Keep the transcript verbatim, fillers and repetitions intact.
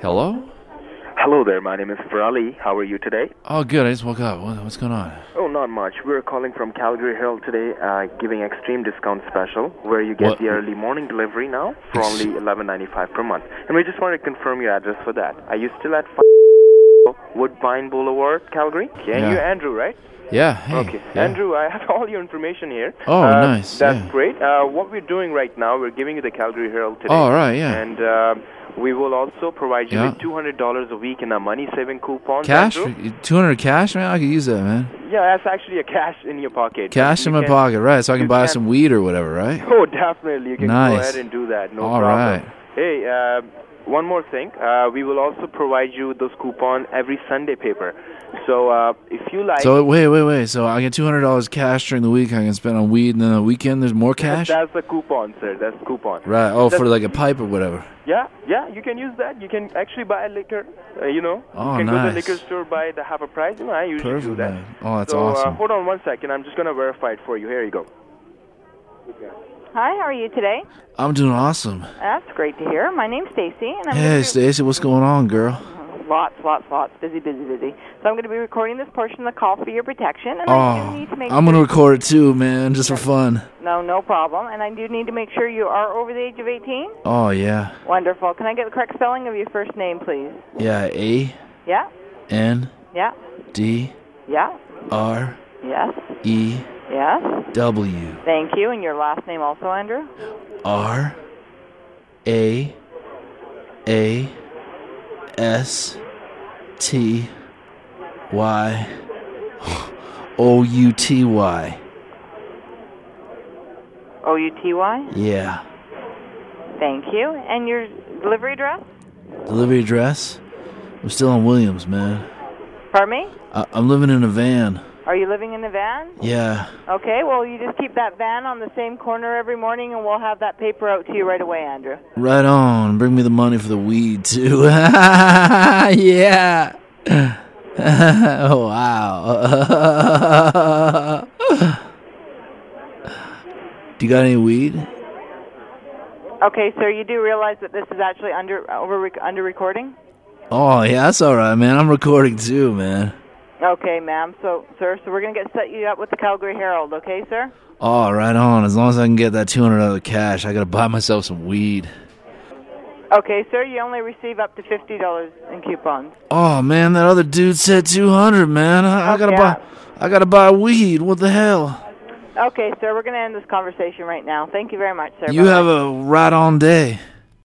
Hello? Hello there, my name is Farali. How are you today? Oh, good. I just woke up. What, what's going on? Oh, not much. We're calling from Calgary Herald today, uh, giving extreme discount special, where you get What? the early morning delivery now for only eleven ninety-five per month. And we just want to confirm your address for that. Are you still at five Woodbine Boulevard, Calgary? Okay, and Yeah. you're Andrew, right? Yeah, hey. Okay. Yeah. Andrew, I have all your information here. Oh, Uh, nice, That's yeah. great. Uh, what we're doing right now, we're giving you the Calgary Herald today. Oh, right, yeah. And uh, we will also provide you Yeah. with two hundred dollars a week in a money-saving coupon. Cash? Andrew. two hundred cash, man? I could use that, man. Yeah, that's actually a cash in your pocket. Cash You in my can- pocket, right, so I can you buy can- some weed or whatever, right? Oh, definitely. You can go Nice. ahead and do that. No All problem. right. Hey, uh, one more thing. Uh, we will also provide you those coupon every Sunday paper. So uh, if you like... So, wait, wait, wait. So I get two hundred dollars cash during the week I can spend on weed, and then the weekend there's more cash? That's the coupon, sir. That's coupon. Right. Oh, That's- for like a pipe or whatever. Yeah, yeah, you can use that. You can actually buy liquor, uh, you know. Oh, you can go to the nice. liquor store, buy the half a price. You know, I usually Perfect, do that. man. Oh, that's so, awesome. Uh, hold on one second. I'm just going to verify it for you. Here you go. Hi, how are you today? I'm doing awesome. That's great to hear. My name's Stacy, and I'm Hey, gonna Stacy, what's going on, girl? be, lots, lots, lots, busy, busy, busy. So I'm going to be recording this portion of the call for your protection, and I do Oh, need to make I'm sure going to record it too, man, just for fun. No, no problem. And I do need to make sure you are over the age of eighteen. Oh, yeah. Wonderful. Can I get the correct spelling of your first name, please? Yeah, A, Yeah, N, yeah, D, yeah, R, yes, E, yes. W, Thank you. And your last name also, Andrew? R, A, A, S, T, Y, O, U, T, Y. O U T Y? Yeah. Thank you. And your delivery address? Delivery address? I'm still on Williams, man. Pardon me? I- I'm living in a van. Are you living in a van? Yeah. Okay, well, you just keep that van on the same corner every morning, and we'll have that paper out to you right away, Andrew. Right on. Bring me the money for the weed, too. Yeah. Oh, wow. Do you got any weed? Okay, sir, you do realize that this is actually under over rec- under recording? Oh, yeah, that's all right, man. I'm recording, too, man. Okay, ma'am. So, sir, so we're going to get set you up with the Calgary Herald, okay, sir? Oh, right on. As long as I can get that two hundred dollars cash, I got to buy myself some weed. Okay, sir, you only receive up to fifty dollars in coupons. Oh, man, that other dude said two hundred dollars, man. I, I got to Okay, buy I got to buy weed. What the hell? Okay, sir, we're going to end this conversation right now. Thank you very much, sir. You Bye-bye. have a right on day.